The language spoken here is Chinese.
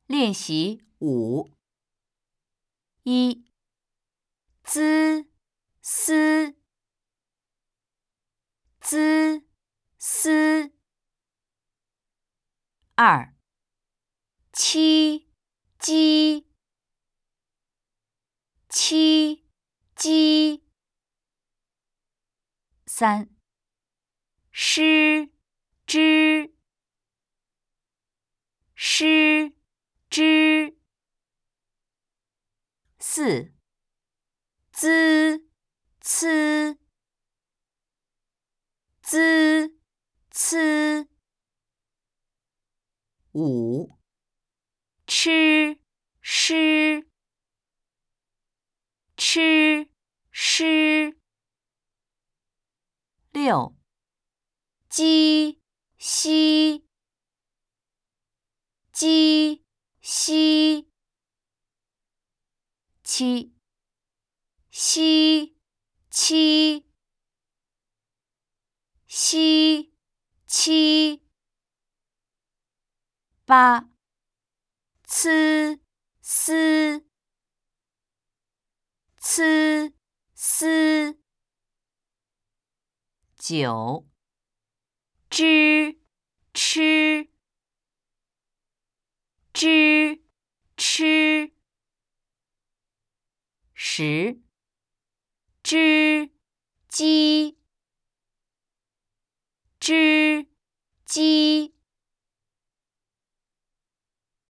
练习5。1. 兹思兹思。2. 七鸡七鸡。3. 诗之诗之。4. 滋呲滋呲。5. 吃诗吃诗。6. 鸡西鸡西。7. 西七西七。8. 呲丝呲丝。9. 知吃知吃。10. 知鸡知鸡。